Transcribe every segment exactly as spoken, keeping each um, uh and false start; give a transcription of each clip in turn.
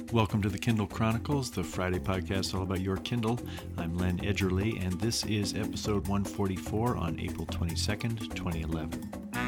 Welcome to the Kindle Chronicles, the Friday podcast all about your Kindle. I'm Len Edgerly, and this is episode one forty-four on April twenty-second, twenty eleven.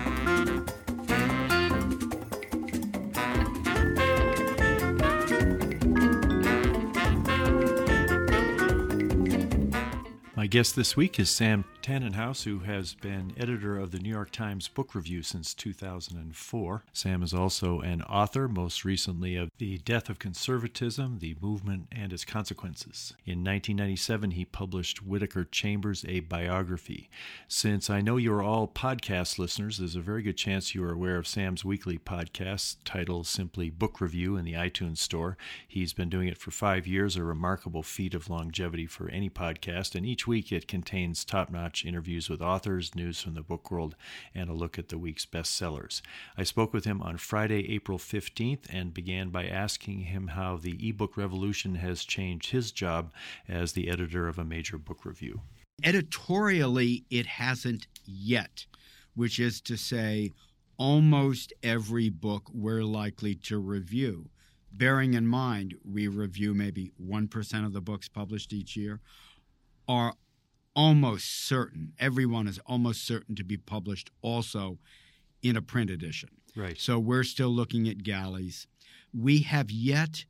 My guest this week is Sam Tannenhouse, who has been editor of the New York Times Book Review since two thousand four. Sam is also an author, most recently of The Death of Conservatism, The Movement and Its Consequences. In nineteen ninety-seven, he published Whittaker Chambers, a biography. Since I know you are all podcast listeners, there's a very good chance you are aware of Sam's weekly podcast titled simply Book Review in the iTunes Store. He's been doing it for five years, a remarkable feat of longevity for any podcast, and each week it contains top-notch interviews with authors, news from the book world, and a look at the week's bestsellers. I spoke with him on Friday, April fifteenth, and began by asking him how the ebook revolution has changed his job as the editor of a major book review. Editorially, it hasn't yet, which is to say almost every book we're likely to review, bearing in mind we review maybe one percent of the books published each year, are almost certain, everyone is almost certain to be published also in a print edition. Right. So we're still looking at galleys. We have yet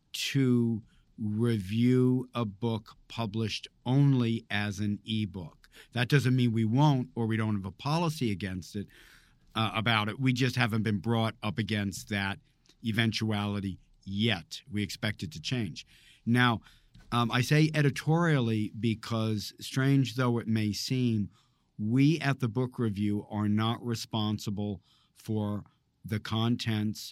to review a book published only as an ebook. That doesn't mean we won't, or we don't have a policy against it, uh, about it. We just haven't been brought up against that eventuality yet. We expect it to change. Now, Um, I say editorially because, strange though it may seem, we at the Book Review are not responsible for the contents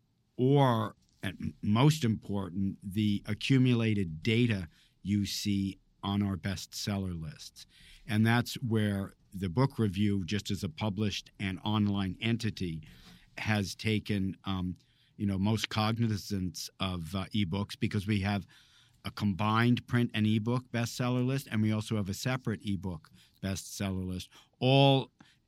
or, and most important, the accumulated data you see on our bestseller lists. And that's where the Book Review, just as a published and online entity, has taken um, you know, most cognizance of uh, ebooks, because we have a combined print and ebook bestseller list, and we also have a separate ebook bestseller list, all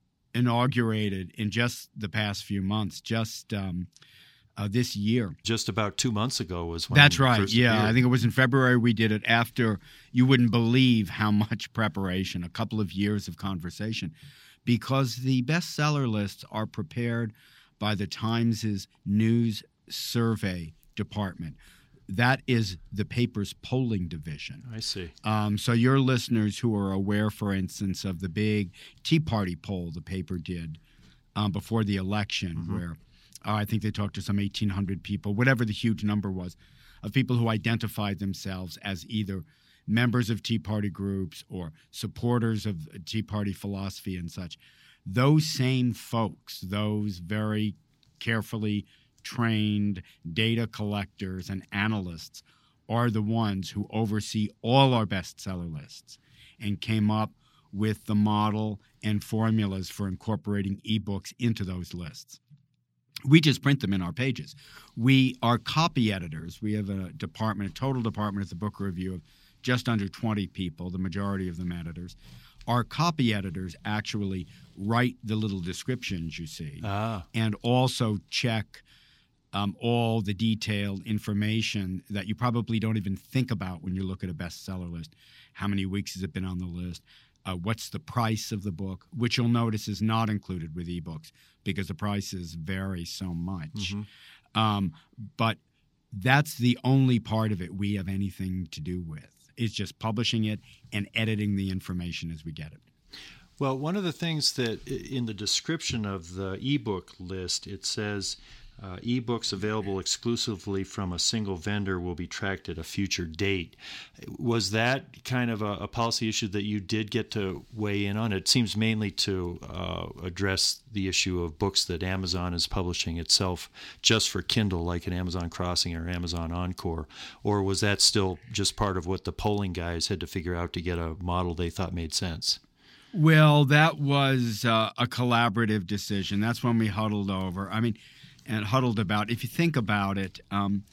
inaugurated in just the past few months, just um, uh, this year. Just about two months ago was when That's it right, first yeah. appeared. I think it was in February we did it after, you wouldn't believe how much preparation, a couple of years of conversation, because the bestseller lists are prepared by the Times' news survey department. That is the paper's polling division. I see. Um, so your listeners who are aware, for instance, of the big Tea Party poll the paper did um, before the election, mm-hmm. where uh, I think they talked to some eighteen hundred people, whatever the huge number was, of people who identified themselves as either members of Tea Party groups or supporters of Tea Party philosophy and such. Those same folks, those very carefully trained data collectors and analysts, are the ones who oversee all our bestseller lists and came up with the model and formulas for incorporating ebooks into those lists. We just print them in our pages. We are copy editors. We have a department, a total department at the Book Review of just under twenty people, the majority of them editors. Our copy editors actually write the little descriptions you see, ah. and also check Um, all the detailed information that you probably don't even think about when you look at a bestseller list. How many weeks has it been on the list? Uh, what's the price of the book, which you'll notice is not included with ebooks because the prices vary so much. Mm-hmm. Um, but that's the only part of it we have anything to do with. It's just publishing it and editing the information as we get it. Well, one of the things that in the description of the ebook list, it says uh, ebooks available exclusively from a single vendor will be tracked at a future date. Was that kind of a, a policy issue that you did get to weigh in on? It seems mainly to uh, address the issue of books that Amazon is publishing itself just for Kindle, like an Amazon Crossing or Amazon Encore, or was that still just part of what the polling guys had to figure out to get a model they thought made sense? Well, that was uh, a collaborative decision. That's when we huddled over. I mean, and huddled about. If you think about it, um,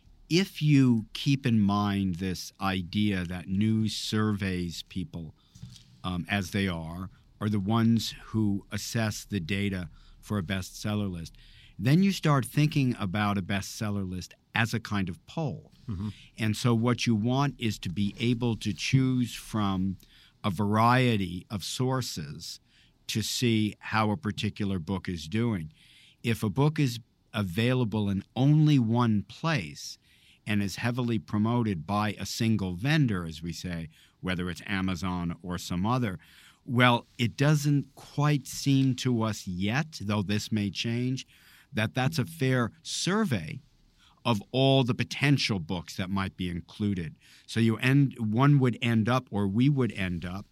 if you keep in mind this idea that news surveys people, um, as they are, are the ones who assess the data for a bestseller list, then you start thinking about a bestseller list as a kind of poll. Mm-hmm. And so what you want is to be able to choose from a variety of sources to see how a particular book is doing. If a book is available in only one place and is heavily promoted by a single vendor, as we say, whether it's Amazon or some other, well, it doesn't quite seem to us yet, though this may change, that that's a fair survey of all the potential books that might be included. So you end, one would end up, or we would end up,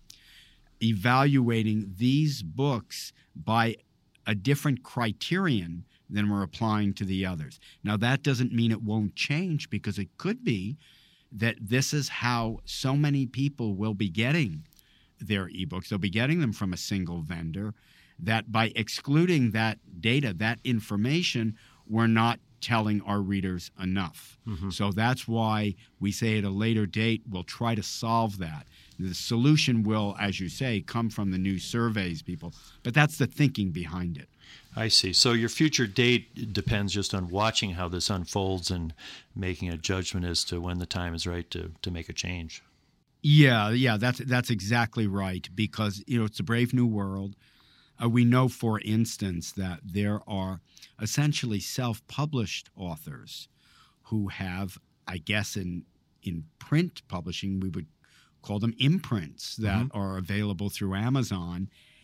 evaluating these books by a different criterion than we're applying to the others. Now, that doesn't mean it won't change, because it could be that this is how so many people will be getting their ebooks. They'll be getting them from a single vendor, that by excluding that data, that information, we're not telling our readers enough. Mm-hmm. So that's why we say at a later date we'll try to solve that. The solution will, as you say, come from the new surveys people, but that's the thinking behind it. I see. So your future date depends just on watching how this unfolds and making a judgment as to when the time is right to, to make a change. Yeah, yeah, that's that's exactly right, because you know it's a brave new world. Uh, we know, for instance, that there are essentially self-published authors who have, I guess, in in print publishing, we would call them imprints that mm-hmm. are available through Amazon.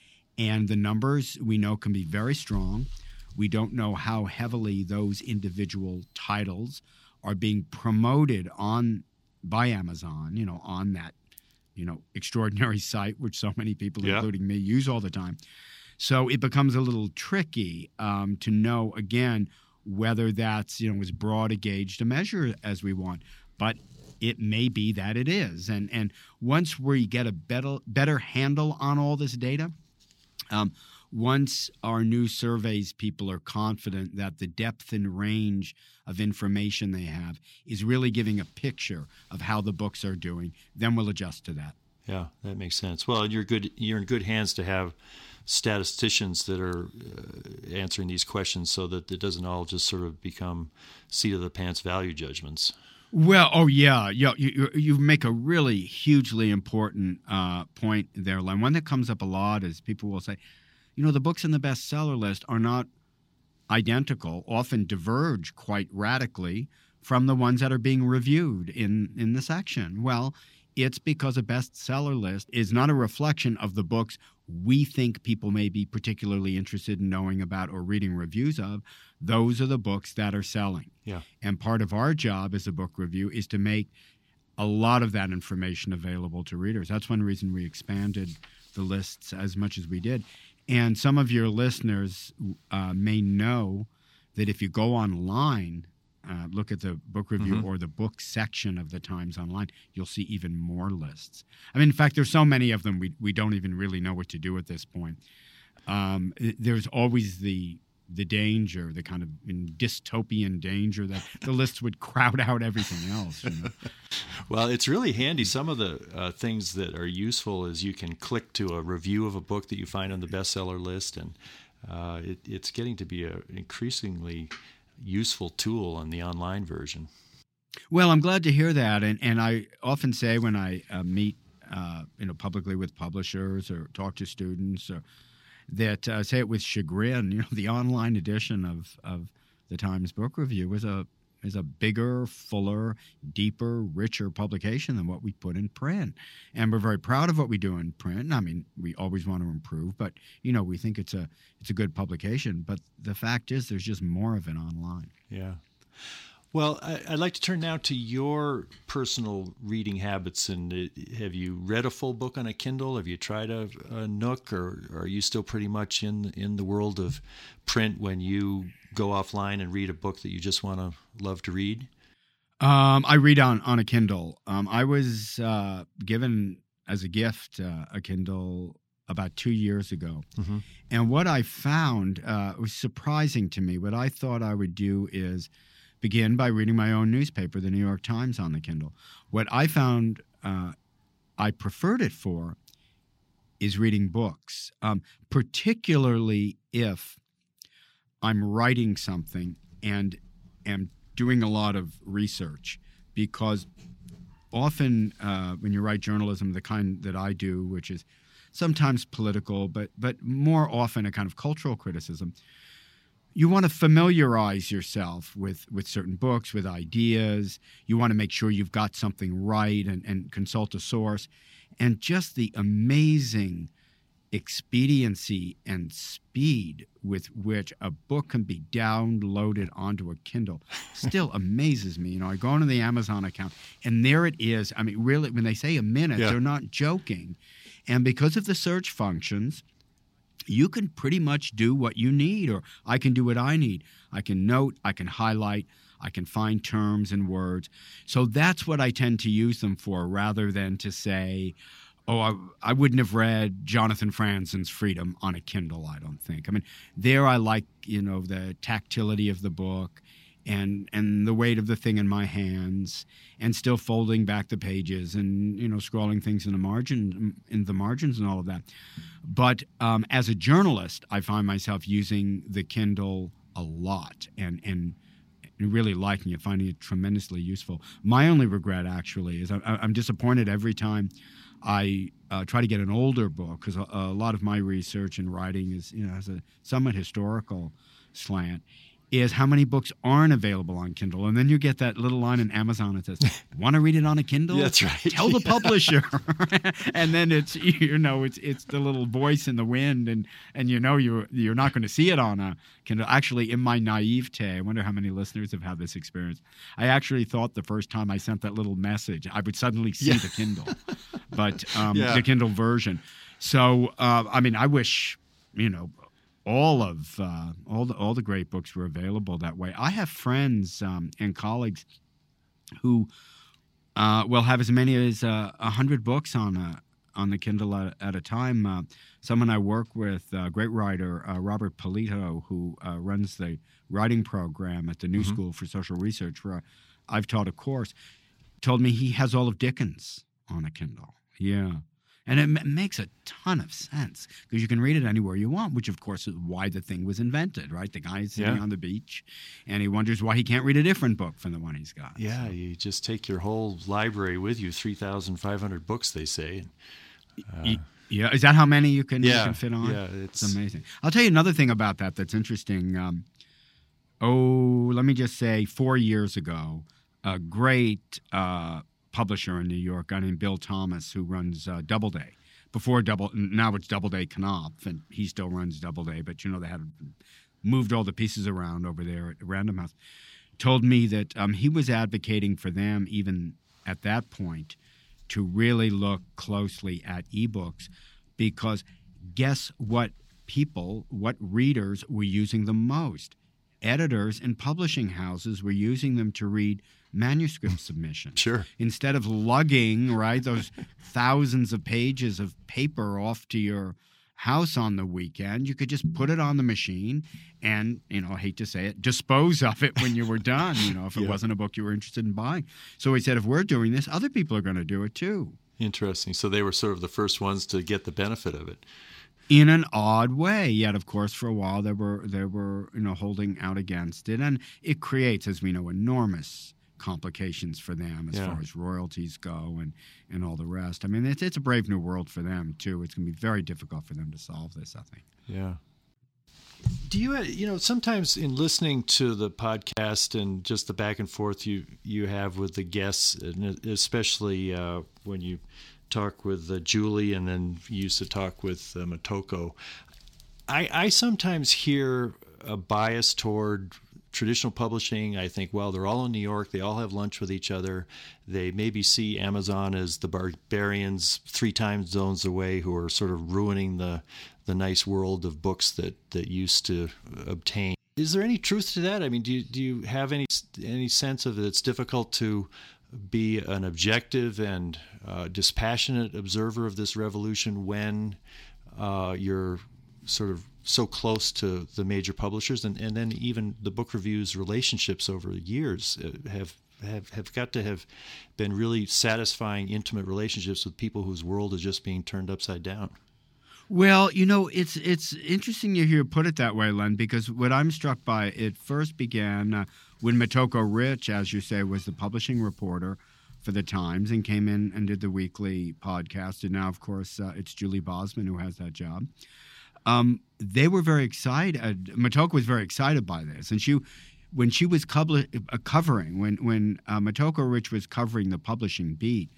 And the numbers we know can be very strong. We don't know how heavily those individual titles are being promoted on by Amazon, you know, on that, you know, extraordinary site, which so many people, yeah. including me, use all the time. So it becomes a little tricky um, to know, again, whether that's, you know, as broad a gauge to measure as we want. But it may be that it is. And and once we get a better, better handle on all this data, um, once our new surveys people are confident that the depth and range of information they have is really giving a picture of how the books are doing, then we'll adjust to that. Yeah, that makes sense. Well, you're good. You're in good hands to have statisticians that are uh, answering these questions, so that it doesn't all just sort of become seat of the pants value judgments. Well, oh yeah, yeah. You, you make a really hugely important uh, point there, Len. One that comes up a lot is people will say, you know, the books in the bestseller list are not identical, often diverge quite radically from the ones that are being reviewed in, in the section. Well, it's because a bestseller list is not a reflection of the books we think people may be particularly interested in knowing about or reading reviews of. Those are the books that are selling. Yeah. And part of our job as a book review is to make a lot of that information available to readers. That's one reason we expanded the lists as much as we did. And some of your listeners uh, may know that if you go online, uh, look at the book review mm-hmm. or the book section of the Times Online, you'll see even more lists. I mean, in fact, there's so many of them we, we don't even really know what to do at this point. Um, there's always the the danger, the kind of dystopian danger that the lists would crowd out everything else. You know? Well, it's really handy. Some of the uh, things that are useful is you can click to a review of a book that you find on the bestseller list, and uh, it, it's getting to be an increasingly useful tool on the online version. Well, I'm glad to hear that, and and I often say when I uh, meet, uh, you know, publicly with publishers or talk to students, or that uh, say it with chagrin, you know, the online edition of, of the Times Book Review is a is a bigger, fuller, deeper, richer publication than what we put in print. And we're very proud of what we do in print. I mean, we always want to improve, but you know, we think it's a it's a good publication. But the fact is, there's just more of it online. Yeah. Well, I'd like to turn now to your personal reading habits. And have you read a full book on a Kindle? Have you tried a, a Nook, or, or are you still pretty much in in the world of print when you go offline and read a book that you just want to love to read? Um, I read on, on a Kindle. Um, I was uh, given as a gift uh, a Kindle about two years ago. Mm-hmm. And what I found uh, was surprising to me. What I thought I would do is begin by reading my own newspaper, the New York Times, on the Kindle. What I found uh, I preferred it for is reading books, um, particularly if I'm writing something and am doing a lot of research, because often uh, when you write journalism, the kind that I do, which is sometimes political, but but more often a kind of cultural criticism, you want to familiarize yourself with, with certain books, with ideas. You want to make sure you've got something right and, and consult a source. And just the amazing expediency and speed with which a book can be downloaded onto a Kindle still amazes me. You know, I go onto the Amazon account, and there it is. I mean, really, when they say a minute, yeah. they're not joking. And because of the search functions, you can pretty much do what you need, or I can do what I need. I can note, I can highlight, I can find terms and words. So that's what I tend to use them for, rather than to say, oh, I, I wouldn't have read Jonathan Franzen's Freedom on a Kindle, I don't think. I mean, there I like, you know, the tactility of the book and and the weight of the thing in my hands, and still folding back the pages and, you know, scrolling things in the margin, in the margins and all of that. But um, as a journalist, I find myself using the Kindle a lot and and really liking it, finding it tremendously useful. My only regret, actually, is I, I'm disappointed every time I uh, try to get an older book, because a, a lot of my research and writing is, you know, has a somewhat historical slant, is how many books aren't available on Kindle. And then you get that little line in Amazon that says, want to read it on a Kindle? Yeah, that's right. Tell the yeah. publisher. And then it's, you know, it's it's the little voice in the wind, and, and you know you're, you're not going to see it on a Kindle. Actually, in my naivete, I wonder how many listeners have had this experience. I actually thought the first time I sent that little message, I would suddenly see yeah. the Kindle, but um, yeah. the Kindle version. So, uh, I mean, I wish, you know, all of uh, all the all the great books were available that way. I have friends um, and colleagues who uh, will have as many as uh, a hundred books on a, on the Kindle at, at a time. Uh, someone I work with, a uh, great writer, uh, Robert Polito, who uh, runs the writing program at the New mm-hmm. School for Social Research, where I've taught a course, told me he has all of Dickens on a Kindle. Yeah. And it m- makes a ton of sense, because you can read it anywhere you want, which, of course, is why the thing was invented, right? The guy's sitting yeah. on the beach, and he wonders why he can't read a different book from the one he's got. Yeah, so. You just take your whole library with you, three thousand five hundred books, they say. Uh, yeah, is that how many you can, yeah, you can fit on? Yeah, it's... it's amazing. I'll tell you another thing about that that's interesting. Um, oh, let me just say, four years ago, a great uh, publisher in New York, a guy named Bill Thomas, who runs uh, Doubleday. Before Double, now it's Doubleday Knopf, and he still runs Doubleday, but you know they had moved all the pieces around over there at Random House. Told me that um, he was advocating for them, even at that point, to really look closely at ebooks, because guess what people, what readers were using them most? Editors and publishing houses were using them to read manuscript submissions. Sure. Instead of lugging, right, those thousands of pages of paper off to your house on the weekend, you could just put it on the machine and, you know, I hate to say it, dispose of it when you were done, you know, if it yeah. wasn't a book you were interested in buying. So he said, if we're doing this, other people are going to do it too. Interesting. So they were sort of the first ones to get the benefit of it. In an odd way, yet of course for a while they were they were you know holding out against it, and it creates, as we know, enormous complications for them as yeah. far as royalties go and, and all the rest. I mean, it's it's a brave new world for them too. It's going to be very difficult for them to solve this, I think. Yeah. Do you you know sometimes in listening to the podcast and just the back and forth you you have with the guests, and especially uh, when you talk with uh, Julie, and then used to talk with uh, Motoko, I, I sometimes hear a bias toward traditional publishing. I think, well, they're all in New York. They all have lunch with each other. They maybe see Amazon as the barbarians three time zones away who are sort of ruining the the nice world of books that, that used to obtain. Is there any truth to that? I mean, do you, do you have any any sense of it? It's difficult to be an objective and uh, dispassionate observer of this revolution when uh, you're sort of so close to the major publishers, and, and then even the book reviews relationships over years have, have have got to have been really satisfying, intimate relationships with people whose world is just being turned upside down. Well, you know, it's it's interesting you hear put it that way, Len, because what I'm struck by, it first began uh, when Motoko Rich, as you say, was the publishing reporter for the Times and came in and did the weekly podcast. And now, of course, uh, it's Julie Bosman who has that job. Um, they were very excited. Motoko was very excited by this. And she, when she was co- uh, covering, when, when uh, Motoko Rich was covering the publishing beat,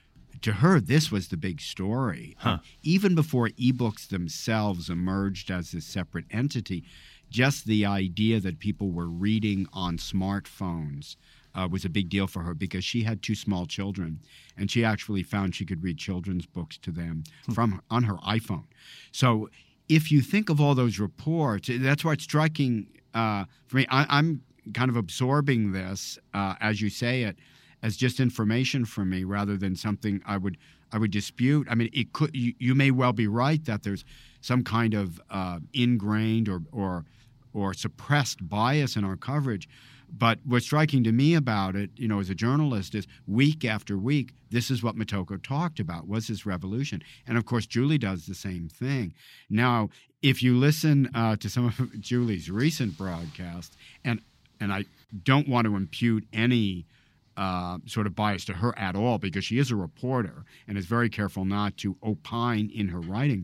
to her, this was the big story. Huh. Uh, even before ebooks themselves emerged as a separate entity, just the idea that people were reading on smartphones uh, was a big deal for her because she had two small children, and she actually found she could read children's books to them hmm. from on her iPhone. So if you think of all those reports, that's why it's striking uh, for me. I, I'm kind of absorbing this, uh, as you say it, as just information for me rather than something I would I would dispute. I mean, it could you, you may well be right that there's some kind of uh, ingrained or, or or suppressed bias in our coverage. But what's striking to me about it, you know, as a journalist, is week after week, this is what Motoko talked about, was this revolution. And, of course, Julie does the same thing. Now, if you listen uh, to some of Julie's recent broadcasts, and and I don't want to impute any Uh, sort of bias to her at all because she is a reporter and is very careful not to opine in her writing,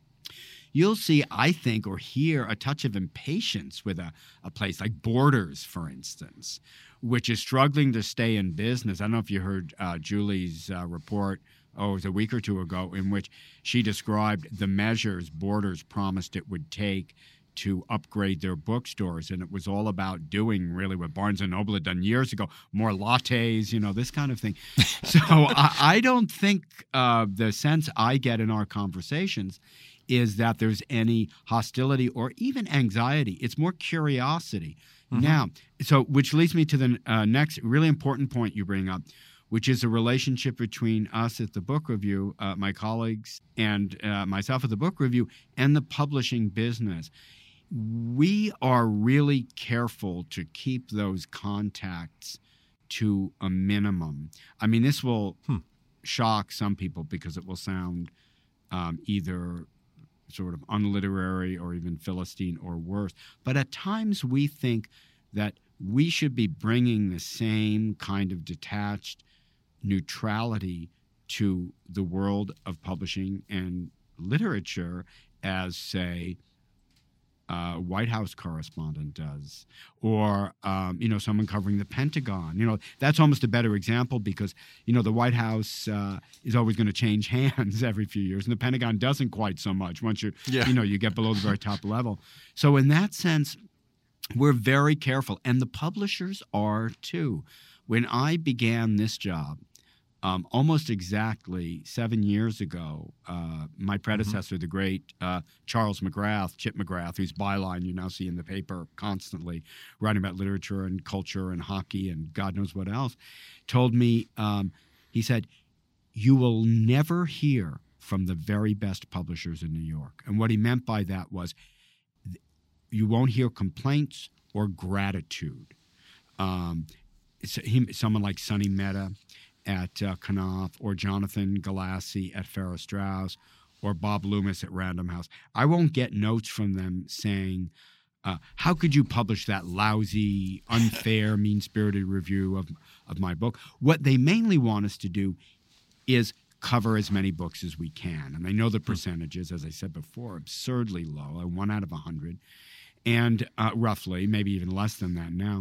you'll see, I think, or hear a touch of impatience with a, a place like Borders, for instance, which is struggling to stay in business. I don't know if you heard uh, Julie's uh, report, oh, it was a week or two ago, in which she described the measures Borders promised it would take to upgrade their bookstores, and it was all about doing really what Barnes and Noble had done years ago, more lattes, you know, this kind of thing. So I, I don't think uh, the sense I get in our conversations is that there's any hostility or even anxiety. It's more curiosity. Mm-hmm. Now, so which leads me to the uh, next really important point you bring up, which is a relationship between us at the Book Review, uh, my colleagues, and uh, myself at the Book Review, and the publishing business. We are really careful to keep those contacts to a minimum. I mean, this will hmm. shock some people because it will sound um, either sort of unliterary or even Philistine or worse. But at times we think that we should be bringing the same kind of detached neutrality to the world of publishing and literature as, say, Uh, White House correspondent does, or, um, you know, someone covering the Pentagon. You know, that's almost a better example because, you know, the White House uh, is always going to change hands every few years, and the Pentagon doesn't quite so much once you, yeah. you know, you get below the very top level. So in that sense, we're very careful, and the publishers are too. When I began this job, Um, almost exactly seven years ago, uh, my predecessor, mm-hmm. the great uh, Charles McGrath, Chip McGrath, whose byline you now see in the paper constantly, writing about literature and culture and hockey and God knows what else, told me, um, he said, you will never hear from the very best publishers in New York. And what he meant by that was you won't hear complaints or gratitude. Um, he, someone like Sonny Mehta at uh, Knopf, or Jonathan Galassi at Farrar Straus, or Bob Loomis at Random House. I won't get notes from them saying, uh, how could you publish that lousy, unfair, mean-spirited review of, of my book? What they mainly want us to do is cover as many books as we can. And they know the percentages, as I said before, absurdly low, one out of a hundred, and uh, roughly, maybe even less than that now.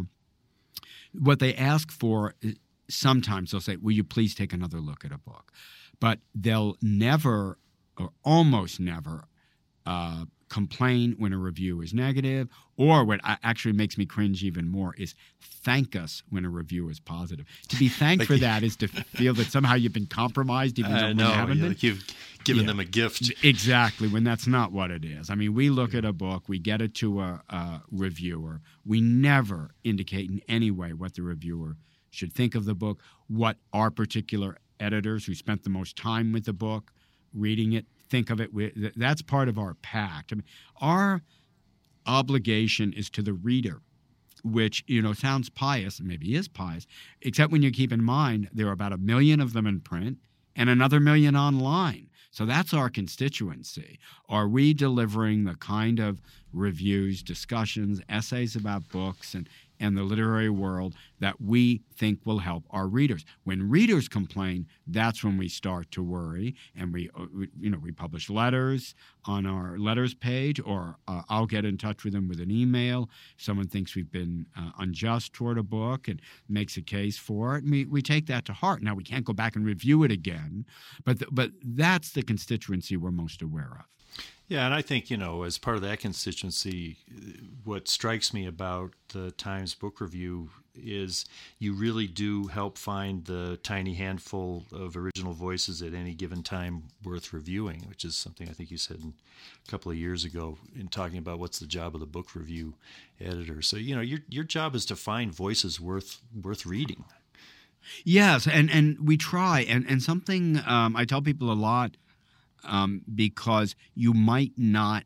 What they ask for is, sometimes they'll say, will you please take another look at a book? But they'll never, or almost never, uh, complain when a review is negative, or what actually makes me cringe even more is thank us when a review is positive. To be thanked like for that is to feel that somehow you've been compromised, even though you haven't been. Like you've given yeah. them a gift. Exactly, when that's not what it is. I mean, we look at a book, we get it to a, a reviewer. We never indicate in any way what the reviewer should think of the book, what our particular editors who spent the most time with the book, reading it, think of it. That's part of our pact. I mean, our obligation is to the reader, which, you know, sounds pious, and maybe is pious, except when you keep in mind there are about a million of them in print and another million online. So that's our constituency. Are we delivering the kind of reviews, discussions, essays about books and, and the literary world that we think will help our readers? When readers complain, that's when we start to worry, and we, you know, we publish letters on our letters page, or uh, I'll get in touch with them with an email. Someone thinks we've been uh, unjust toward a book and makes a case for it, and we, we take that to heart. Now, we can't go back and review it again, but th- but that's the constituency we're most aware of. Yeah, and I think, you know, as part of that constituency, what strikes me about the Times Book Review is you really do help find the tiny handful of original voices at any given time worth reviewing, which is something I think you said a couple of years ago in talking about what's the job of the book review editor. So, you know, your your job is to find voices worth worth reading. Yes, and, and we try. And, and something um, I tell people a lot, Um, because you might not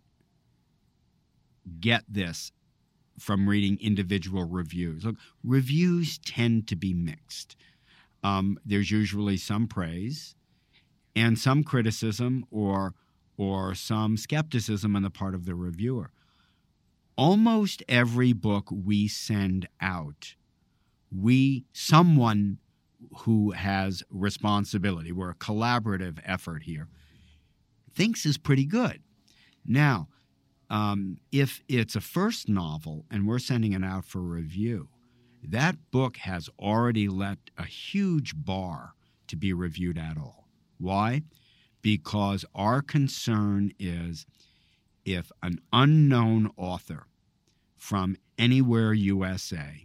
get this from reading individual reviews. Look, reviews tend to be mixed. Um, there's usually some praise and some criticism or or some skepticism on the part of the reviewer. Almost every book we send out, we someone who has responsibility, we're a collaborative effort here, thinks is pretty good. Now, um, if it's a first novel and we're sending it out for review, that book has already let a huge bar to be reviewed at all. Why? Because our concern is if an unknown author from anywhere U S A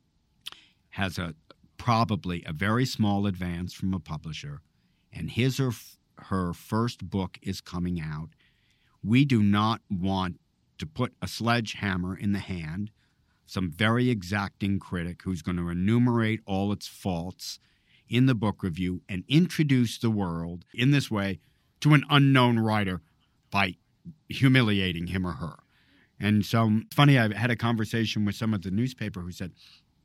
has a probably a very small advance from a publisher, and his or her first book is coming out, we do not want to put a sledgehammer in the hand, some very exacting critic who's going to enumerate all its faults in the book review and introduce the world in this way to an unknown writer by humiliating him or her. And so, it's funny, I had a conversation with someone at the newspaper who said,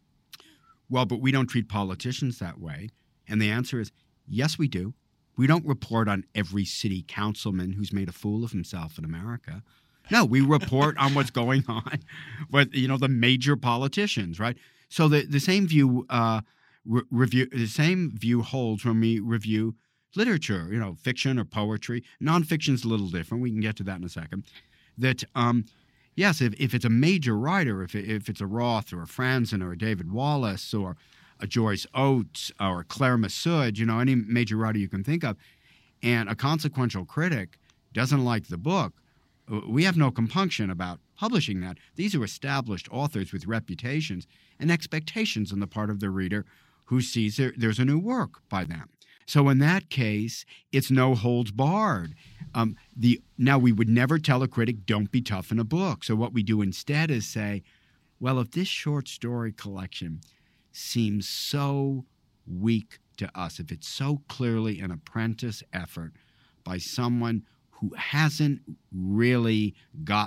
well, but we don't treat politicians that way. And the answer is, yes, we do. We don't report on every city councilman who's made a fool of himself in America. No, we report on what's going on with, you know, the major politicians, right? So the, the same view uh, re- review the same view holds when we review literature, you know, fiction or poetry. Nonfiction's a little different. We can get to that in a second. That um, yes, if, if it's a major writer, if it, if it's a Roth or a Franzen or a David Wallace or a Joyce Oates or Claire Massoud, you know, any major writer you can think of, and a consequential critic doesn't like the book, we have no compunction about publishing that. These are established authors with reputations and expectations on the part of the reader who sees there, there's a new work by them. So in that case, it's no holds barred. Um, the now, we would never tell a critic, don't be tough in a book. So what we do instead is say, well, if this short story collection seems so weak to us, if it's so clearly an apprentice effort by someone who hasn't really got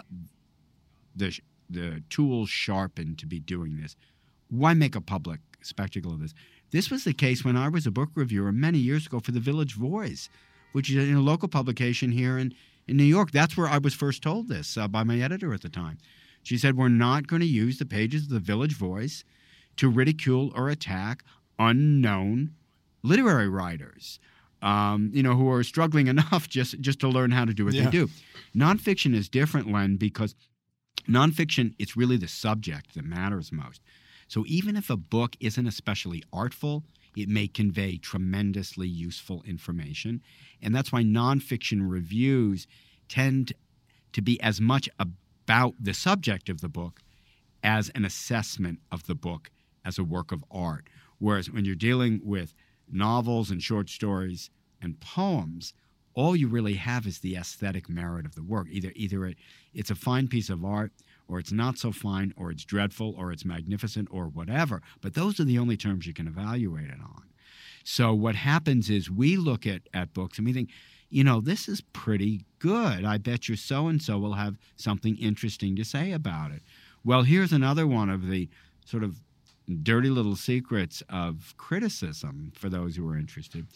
the the tools sharpened to be doing this, why make a public spectacle of this? This was the case when I was a book reviewer many years ago for the Village Voice, which is a local publication here in, in New York. That's where I was first told this uh, by my editor at the time. She said, we're not going to use the pages of the Village Voice to ridicule or attack unknown literary writers, um, you know, who are struggling enough just, just to learn how to do what yeah. they do. Nonfiction is different, Len, because nonfiction, it's really the subject that matters most. So even if a book isn't especially artful, it may convey tremendously useful information. And that's why nonfiction reviews tend to be as much about the subject of the book as an assessment of the book as a work of art. Whereas when you're dealing with novels and short stories and poems, all you really have is the aesthetic merit of the work. Either either it, it's a fine piece of art, or it's not so fine, or it's dreadful, or it's magnificent, or whatever. But those are the only terms you can evaluate it on. So what happens is we look at, at books and we think, you know, this is pretty good. I bet you so-and-so will have something interesting to say about it. Well, here's another one of the sort of dirty little secrets of criticism for those who are interested.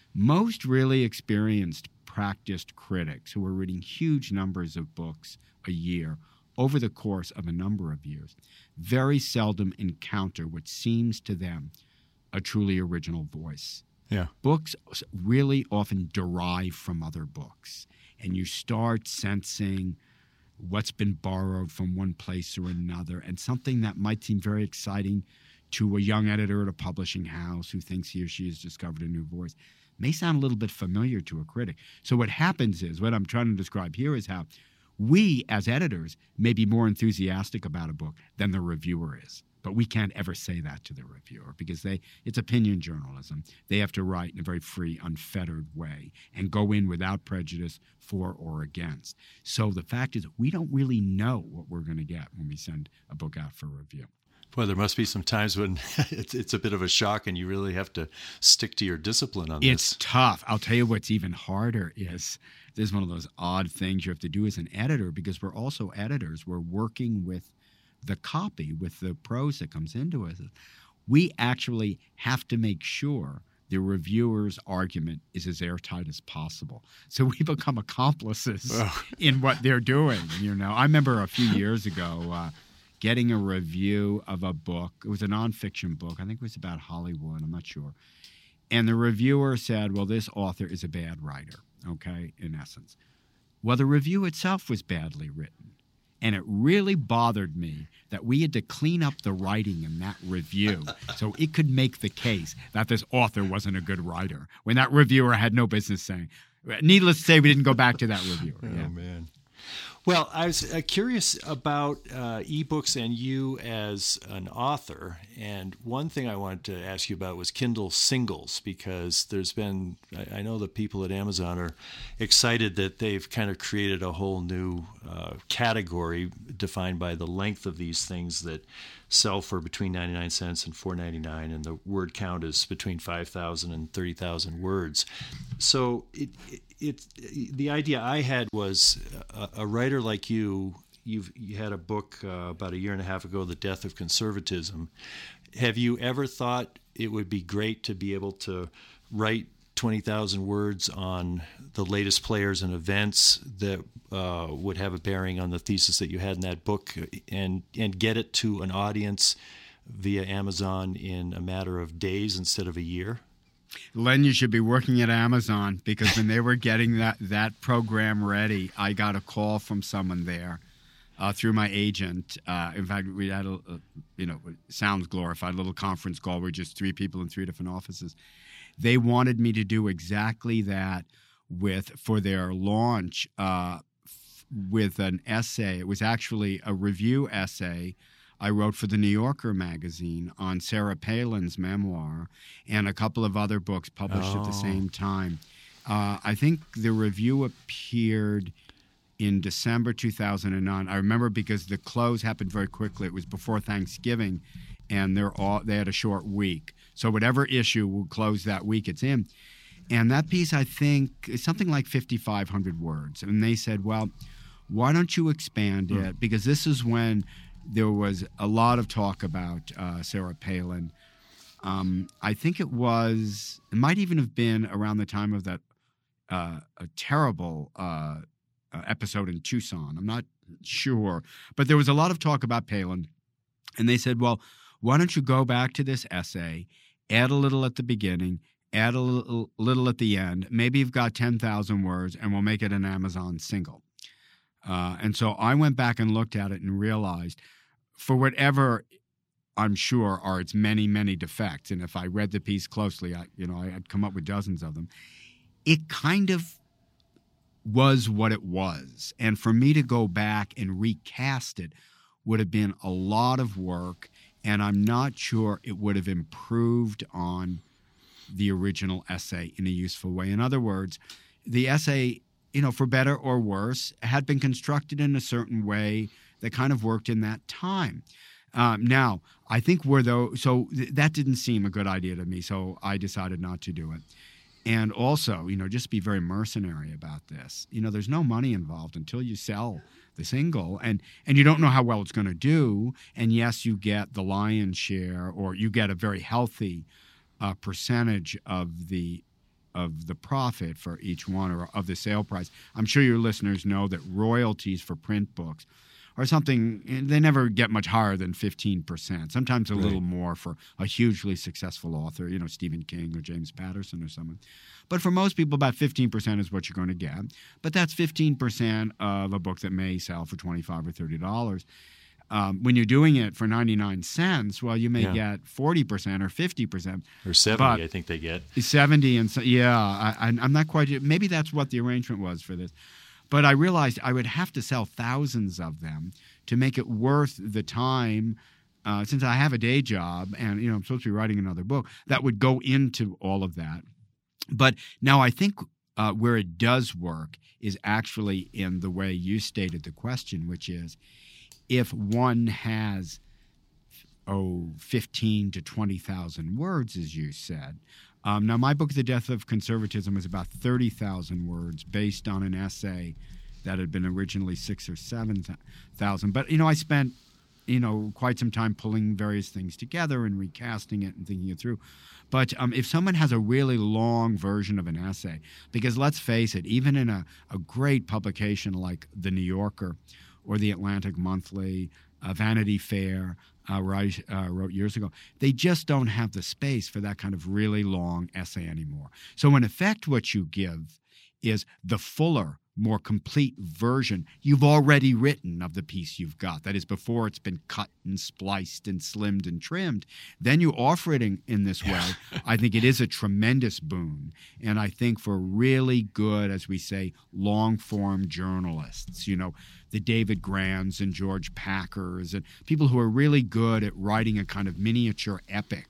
most really experienced, practiced critics who are reading huge numbers of books a year over the course of a number of years very seldom encounter what seems to them a truly original voice. Yeah. Books really often derive from other books, and you start sensing what's been borrowed from one place or another, and something that might seem very exciting to a young editor at a publishing house who thinks he or she has discovered a new voice may sound a little bit familiar to a critic. So what happens is, what I'm trying to describe here is how we as editors may be more enthusiastic about a book than the reviewer is. But we can't ever say that to the reviewer because they it's opinion journalism. They have to write in a very free, unfettered way and go in without prejudice for or against. So the fact is we don't really know what we're going to get when we send a book out for review. Boy, there must be some times when it's, it's a bit of a shock and you really have to stick to your discipline on It's this. tough. I'll tell you what's even harder is this is one of those odd things you have to do as an editor because we're also editors. We're working with the copy, with the prose that comes into it. We actually have to make sure the reviewer's argument is as airtight as possible. So we become accomplices oh. in what they're doing. You know, I remember a few years ago uh, getting a review of a book. It was a nonfiction book. I think it was about Hollywood. I'm not sure. And the reviewer said, well, this author is a bad writer, okay, in essence. Well, the review itself was badly written. And it really bothered me that we had to clean up the writing in that review so it could make the case that this author wasn't a good writer when that reviewer had no business saying. Needless to say, we didn't go back to that reviewer. Oh, yeah. man. Well, I was uh, curious about uh, ebooks and you as an author. And one thing I wanted to ask you about was Kindle singles, because there's been, I, I know the people at Amazon are excited that they've kind of created a whole new uh, category defined by the length of these things that sell for between ninety-nine cents and four ninety-nine, and the word count is between five thousand and thirty thousand words. So it, it, it the idea I had was a, a writer like you, you've you had a book uh, about a year and a half ago, The Death of Conservatism. Have you ever thought it would be great to be able to write twenty thousand words on the latest players and events that uh, would have a bearing on the thesis that you had in that book, and and get it to an audience via Amazon in a matter of days instead of a year? Len, you should be working at Amazon, because when they were getting that, that program ready, I got a call from someone there uh, through my agent. Uh, in fact, we had a, a, you know, it sounds glorified, a little conference call. We're just three people in three different offices. They wanted me to do exactly that with for their launch uh, f- with an essay. It was actually a review essay I wrote for the New Yorker magazine on Sarah Palin's memoir and a couple of other books published oh. at the same time. Uh, I think the review appeared in December two thousand nine. I remember because the close happened very quickly. It was before Thanksgiving, and they're all they had a short week. So whatever issue will close that week, it's in. And that piece, I think, is something like fifty-five hundred words. And they said, well, why don't you expand it? Because this is when there was a lot of talk about uh, Sarah Palin. Um, I think it was, it might even have been around the time of that uh, a terrible uh, uh, episode in Tucson. I'm not sure. But there was a lot of talk about Palin. And they said, well, why don't you go back to this essay, add a little at the beginning, add a little, little at the end. Maybe you've got ten thousand words, and we'll make it an Amazon single. Uh, and so I went back and looked at it and realized, for whatever I'm sure are its many, many defects, and if I read the piece closely, I, you know, I'd come up with dozens of them, it kind of was what it was. And for me to go back and recast it would have been a lot of work, and I'm not sure it would have improved on the original essay in a useful way. In other words, the essay, you know, for better or worse, had been constructed in a certain way that kind of worked in that time. Um, now, I think we're though, so th- that didn't seem a good idea to me, so I decided not to do it. And also, you know, just be very mercenary about this. You know, there's no money involved until you sell the single, and and you don't know how well it's going to do. And yes, you get the lion's share, or you get a very healthy uh, percentage of the of the profit for each one or of the sale price. I'm sure your listeners know that royalties for print books are something, they never get much higher than fifteen percent, sometimes a Right. little more for a hugely successful author, you know, Stephen King or James Patterson or someone. But for most people, about fifteen percent is what you're going to get. But that's fifteen percent of a book that may sell for twenty-five dollars or thirty dollars. Um, when you're doing it for ninety-nine cents, well, you may Yeah. get forty percent or fifty percent. Or seventy, But- I think they get. seventy and so, yeah, I, I- I'm not quite. Maybe that's what the arrangement was for this, but I realized I would have to sell thousands of them to make it worth the time. Uh, since I have a day job and you know I'm supposed to be writing another book, that would go into all of that. But now I think uh, where it does work is actually in the way you stated the question, which is if one has oh, fifteen to twenty thousand words, as you said. Um, now, my book, The Death of Conservatism, is about thirty thousand words based on an essay that had been originally six or seven thousand. But, you know, I spent, you know, quite some time pulling various things together and recasting it and thinking it through. But um, if someone has a really long version of an essay, because let's face it, even in a, a great publication like The New Yorker or The Atlantic Monthly, uh, Vanity Fair, uh, write, uh, wrote years ago, they just don't have the space for that kind of really long essay anymore. So in effect, what you give is the fuller, more complete version you've already written of the piece you've got. That is, before it's been cut and spliced and slimmed and trimmed. Then you offer it in, in this way. I think it is a tremendous boon. And I think for really good, as we say, long-form journalists, you know, the David Grans and George Packers and people who are really good at writing a kind of miniature epic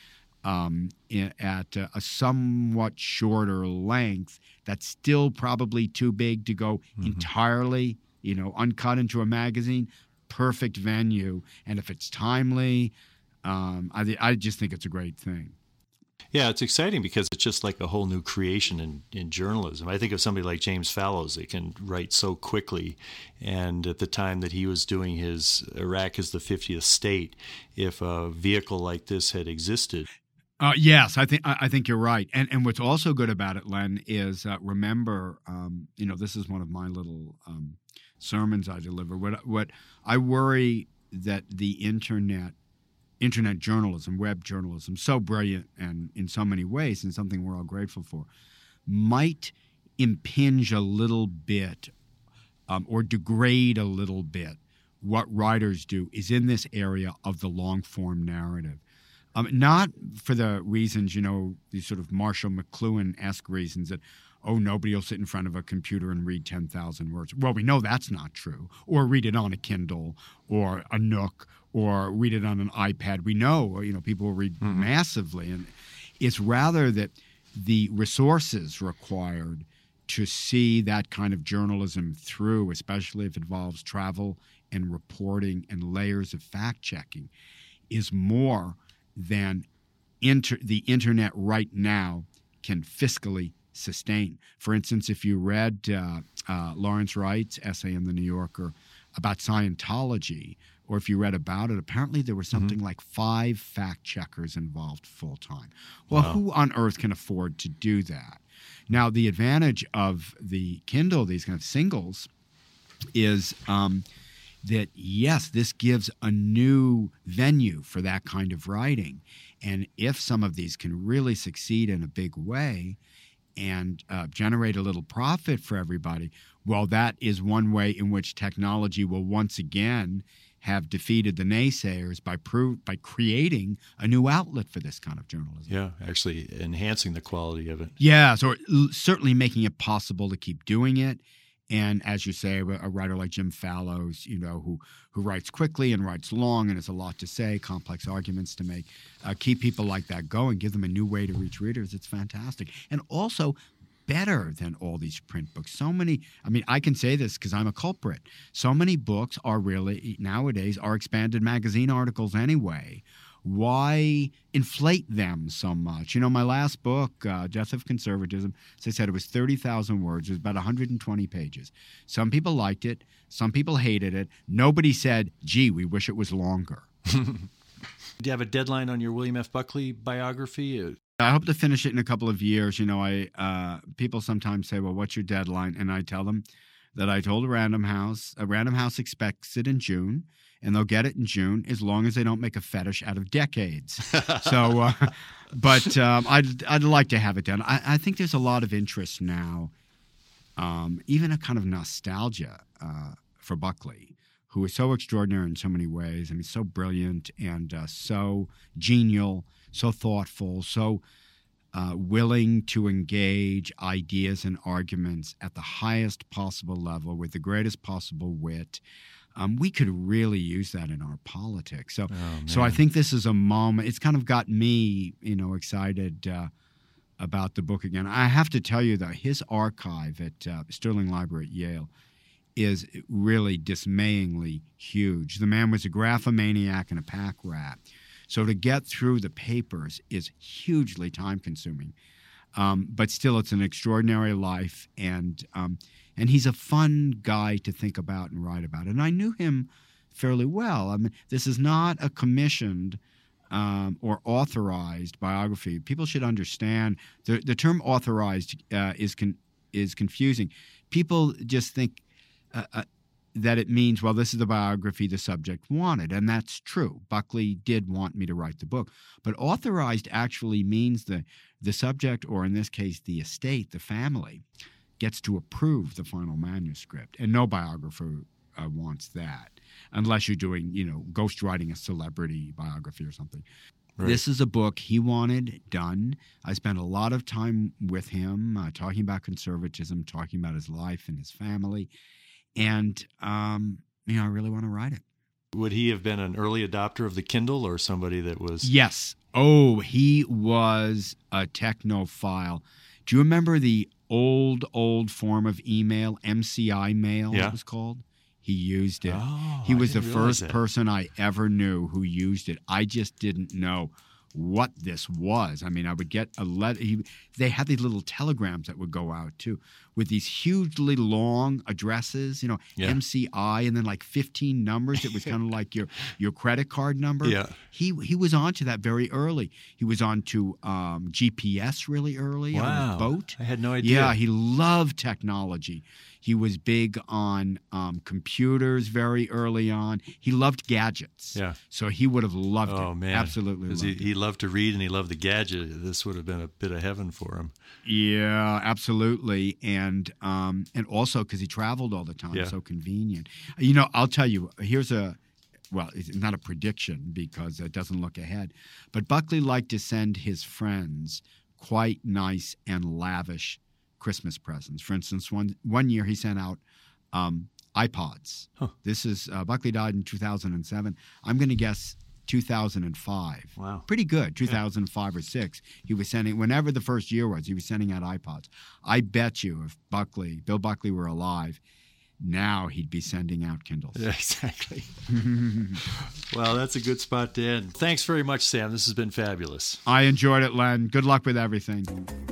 Um, at a somewhat shorter length that's still probably too big to go mm-hmm. entirely, you know, uncut into a magazine, perfect venue. And if it's timely, um, I, I just think it's a great thing. Yeah, it's exciting because it's just like a whole new creation in, in journalism. I think of somebody like James Fallows that can write so quickly. And at the time that he was doing his Iraq is the fiftieth state, if a vehicle like this had existed, Uh, yes, I think I think you're right, and and what's also good about it, Len, is uh, remember, um, you know, this is one of my little um, sermons I deliver. What what I worry that the internet, internet journalism, web journalism, so brilliant and in so many ways, and something we're all grateful for, might impinge a little bit um, or degrade a little bit what writers do is in this area of the long form narrative. Um, not for the reasons, you know, these sort of Marshall McLuhan-esque reasons that, oh, nobody will sit in front of a computer and read ten thousand words. Well, we know that's not true. Or read it on a Kindle or a Nook or read it on an iPad. We know, you know, people will read mm-hmm. massively. And it's rather that the resources required to see that kind of journalism through, especially if it involves travel and reporting and layers of fact-checking, is more than inter- the internet right now can fiscally sustain. For instance, if you read uh, uh, Lawrence Wright's essay in The New Yorker about Scientology, or if you read about it, apparently there was something mm-hmm. like five fact-checkers involved full-time. Well, wow. Who on earth can afford to do that? Now, the advantage of the Kindle, these kind of singles, is um, that, yes, this gives a new venue for that kind of writing. And if some of these can really succeed in a big way and uh, generate a little profit for everybody, well, that is one way in which technology will once again have defeated the naysayers by pro- by creating a new outlet for this kind of journalism. Yeah, actually enhancing the quality of it. Yeah, so certainly making it possible to keep doing it. And as you say, a writer like Jim Fallows, you know, who who writes quickly and writes long and has a lot to say, complex arguments to make, uh, keep people like that going, give them a new way to reach readers. It's fantastic. And also better than all these print books. So many, I mean, I can say this because I'm a culprit. So many books are really, nowadays, are expanded magazine articles anyway. Why inflate them so much? You know, my last book, uh, Death of Conservatism, as I said, it was thirty thousand words. It was about one hundred twenty pages. Some people liked it. Some people hated it. Nobody said, gee, we wish it was longer. Do you have a deadline on your William F. Buckley biography? I hope to finish it in a couple of years. You know, I uh, people sometimes say, well, what's your deadline? And I tell them that I told Random House, a Random House expects it in June, and they'll get it in June as long as they don't make a fetish out of decades. so, uh, but um, I'd, I'd like to have it done. I, I think there's a lot of interest now, um, even a kind of nostalgia uh, for Buckley, who is so extraordinary in so many ways. I mean, so brilliant and uh, so genial, so thoughtful, so uh, willing to engage ideas and arguments at the highest possible level with the greatest possible wit. Um, we could really use that in our politics. So, oh, so I think this is a moment. It's kind of got me, you know, excited uh, about the book again. I have to tell you, though, his archive at uh, Sterling Library at Yale is really dismayingly huge. The man was a graphomaniac and a pack rat. So to get through the papers is hugely time-consuming. Um, but still, it's an extraordinary life, and um, and he's a fun guy to think about and write about. And I knew him fairly well. I mean, this is not a commissioned um, or authorized biography. People should understand the the term authorized uh, is con- is confusing. People just think uh, uh, that it means, well, this is the biography the subject wanted, and that's true. Buckley did want me to write the book. But authorized actually means the, the subject, or in this case, the estate, the family, gets to approve the final manuscript, and no biographer uh, wants that, unless you're doing, you know, ghostwriting a celebrity biography or something. Right. This is a book he wanted done. I spent a lot of time with him, uh, talking about conservatism, talking about his life and his family. And, um, you know, I really want to write it. Would he have been an early adopter of the Kindle or somebody that was... Yes. Oh, he was a technophile. Do you remember the old, old form of email, M C I mail, yeah. it was called? He used it. Oh, he was I the didn't realize first that. person I ever knew who used it. I just didn't know what this was. I mean, I would get a letter. He, they had these little telegrams that would go out, too, with these hugely long addresses, you know, yeah. M C I, and then like fifteen numbers. It was kind of like your, your credit card number. Yeah. He he was on to that very early. He was on to um, G P S really early wow. on his boat. I had no idea. Yeah, he loved technology. He was big on um, computers very early on. He loved gadgets. Yeah. So he would have loved oh, it. man. Absolutely loved he, it. he loved to read and he loved the gadget. This would have been a bit of heaven for him. Yeah, absolutely. And um, and also because he traveled all the time, yeah. so convenient. You know, I'll tell you, here's a, well, it's not a prediction because it doesn't look ahead, but Buckley liked to send his friends quite nice and lavish Christmas presents. For instance, one one year he sent out um, iPods. Huh. This is uh, Buckley died in two thousand seven. I'm going to guess two thousand five. Wow, pretty good. two thousand five yeah. or six. He was sending whenever the first year was. He was sending out iPods. I bet you, if Buckley, Bill Buckley, were alive, now he'd be sending out Kindles. Yeah, exactly. Well, that's a good spot to end. Thanks very much, Sam. This has been fabulous. I enjoyed it, Len. Good luck with everything.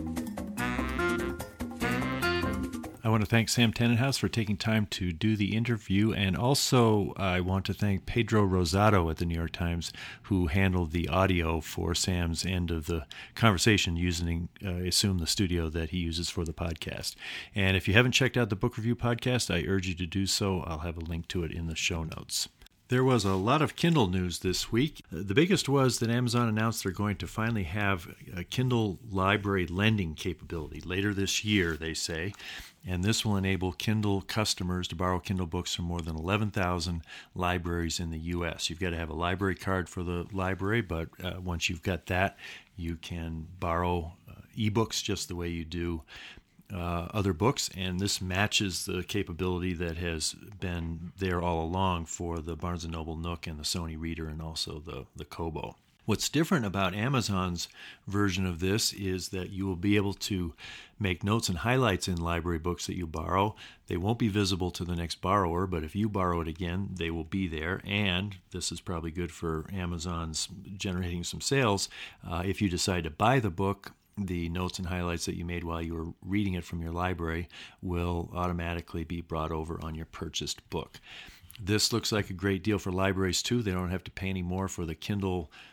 I want to thank Sam Tannenhouse for taking time to do the interview, and also I want to thank Pedro Rosado at the New York Times, who handled the audio for Sam's end of the conversation using, uh, I assume, the studio that he uses for the podcast. And if you haven't checked out the Book Review podcast, I urge you to do so. I'll have a link to it in the show notes. There was a lot of Kindle news this week. The biggest was that Amazon announced they're going to finally have a Kindle library lending capability later this year, they say. And this will enable Kindle customers to borrow Kindle books from more than eleven thousand libraries in the U S. You've got to have a library card for the library, but uh, once you've got that, you can borrow uh, ebooks just the way you do Uh, other books, and this matches the capability that has been there all along for the Barnes and Noble Nook and the Sony Reader and also the, the Kobo. What's different about Amazon's version of this is that you will be able to make notes and highlights in library books that you borrow. They won't be visible to the next borrower, but if you borrow it again, they will be there. And this is probably good for Amazon's generating some sales. Uh, if you decide to buy the book, the notes and highlights that you made while you were reading it from your library will automatically be brought over on your purchased book. This looks like a great deal for libraries, too. They don't have to pay any more for the Kindle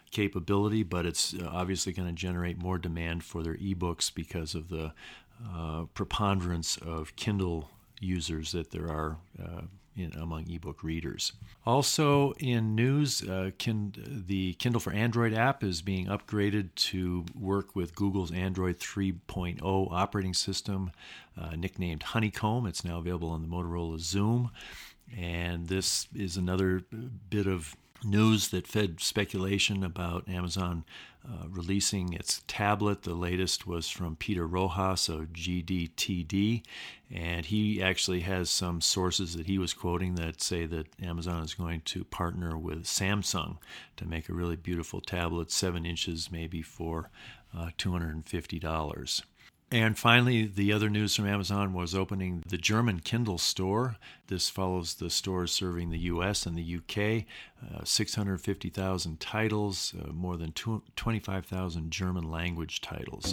capability, but it's obviously going to generate more demand for their ebooks because of the uh, preponderance of Kindle users that there are uh, in, among ebook readers. Also in news, uh, Kind- the Kindle for Android app is being upgraded to work with Google's Android three point oh operating system, uh, nicknamed Honeycomb. It's now available on the Motorola Xoom. And this is another bit of news that fed speculation about Amazon uh, releasing its tablet. The latest was from Peter Rojas of G D T D, and he actually has some sources that he was quoting that say that Amazon is going to partner with Samsung to make a really beautiful tablet, seven inches, maybe for uh, two hundred fifty dollars. And finally, the other news from Amazon was opening the German Kindle store. This follows the stores serving the U S and the U K. Uh, six hundred fifty thousand titles, uh, more than twenty-five thousand German language titles.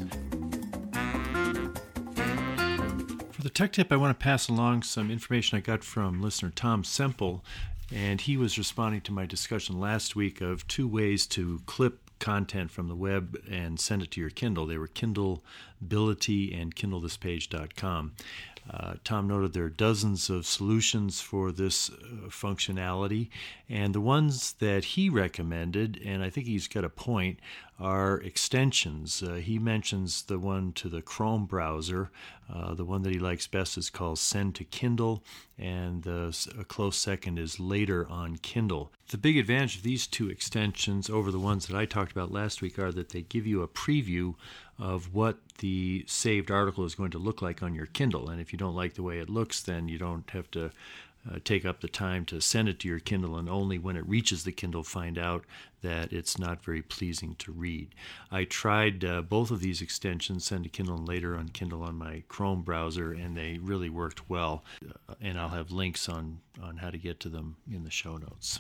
For the tech tip, I want to pass along some information I got from listener Tom Semple, and he was responding to my discussion last week of two ways to clip content from the web and send it to your Kindle. They were Kindleability and Kindle This Page dot com. Uh, Tom noted there are dozens of solutions for this uh, functionality, and the ones that he recommended, and I think he's got a point, are extensions. Uh, he mentions the one to the Chrome browser. Uh, the one that he likes best is called Send to Kindle, and uh, a close second is Later on Kindle. The big advantage of these two extensions over the ones that I talked about last week are that they give you a preview of what the saved article is going to look like on your Kindle. And if you don't like the way it looks, then you don't have to uh, take up the time to send it to your Kindle, and only when it reaches the Kindle find out that it's not very pleasing to read. I tried uh, both of these extensions, Send to Kindle and Later on Kindle, on my Chrome browser, and they really worked well. Uh, and I'll have links on, on how to get to them in the show notes.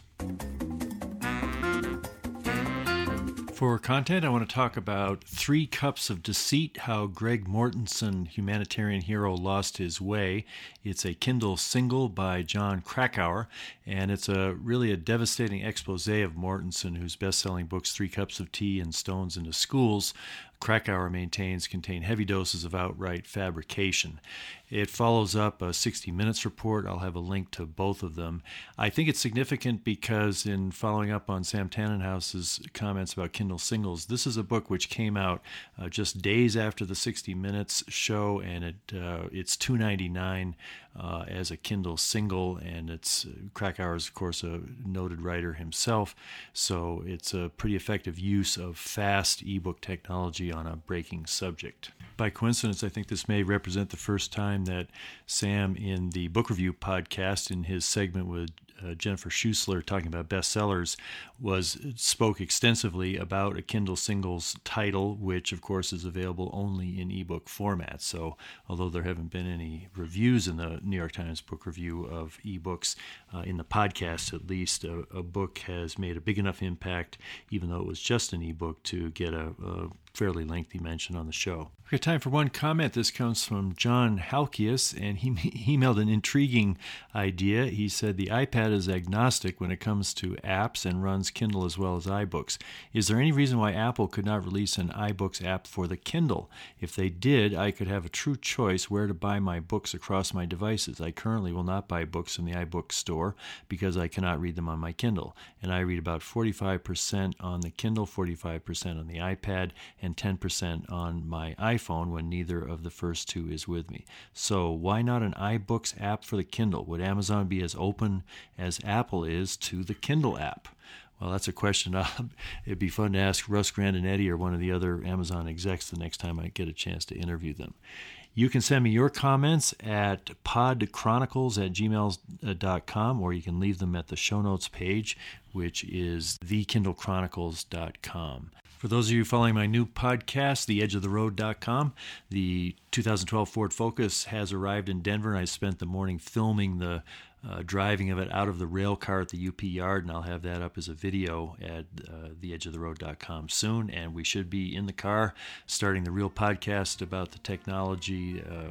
For content, I want to talk about Three Cups of Deceit, How Greg Mortensen, Humanitarian Hero, Lost His Way. It's a Kindle single by John Krakauer, and it's a really a devastating expose of Mortensen, whose best-selling books Three Cups of Tea and Stones into Schools, Krakauer maintains, contain heavy doses of outright fabrication. It follows up a sixty minutes report. I'll have a link to both of them. I think it's significant because in following up on Sam Tannenhaus's comments about Kindle singles, this is a book which came out uh, just days after the sixty minutes show, and it uh, it's two dollars and ninety-nine cents uh, as a Kindle single, and it's uh, Krakauer is, of course, a noted writer himself, so it's a pretty effective use of fast ebook technology on a breaking subject. By coincidence, I think this may represent the first time that Sam, in the book review podcast, in his segment with uh, Jennifer Schuessler talking about bestsellers, was spoke extensively about a Kindle singles title, which of course is available only in ebook format. So although there haven't been any reviews in the New York Times book review of ebooks, uh, in the podcast at least, a, a book has made a big enough impact, even though it was just an ebook, to get a, a fairly lengthy mention on the show. We've got time for one comment. This comes from John Halkias, and he, he emailed an intriguing idea. He said the iPad is agnostic when it comes to apps and runs Kindle as well as iBooks. Is there any reason why Apple could not release an iBooks app for the Kindle? If they did, I could have a true choice where to buy my books across my devices. I currently will not buy books in the iBooks store because I cannot read them on my Kindle, and I read about forty-five percent on the Kindle, forty-five percent on the iPad, and ten percent on my iPhone. iPhone when neither of the first two is with me. So why not an iBooks app for the Kindle? Would Amazon be as open as Apple is to the Kindle app? Well, that's a question I'll, it'd be fun to ask Russ Grandinetti or one of the other Amazon execs the next time I get a chance to interview them. You can send me your comments at podchronicles at gmail dot com, or you can leave them at the show notes page, which is the kindle chronicles dot com. For those of you following my new podcast, the edge of the road dot com, the two thousand twelve Ford Focus has arrived in Denver, and I spent the morning filming the uh, driving of it out of the rail car at the U P yard, and I'll have that up as a video at uh, the edge of the road dot com soon, and we should be in the car starting the real podcast about the technology uh,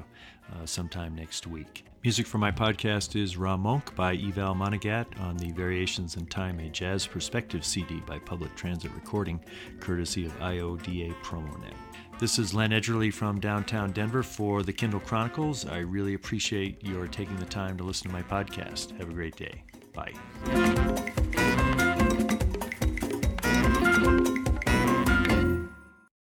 uh, sometime next week. Music for my podcast is Ra Monk by Eval Monagat on the Variations in Time, a Jazz Perspective C D by Public Transit Recording, courtesy of I O D A PromoNet. This is Len Edgerly from downtown Denver for the Kindle Chronicles. I really appreciate your taking the time to listen to my podcast. Have a great day. Bye.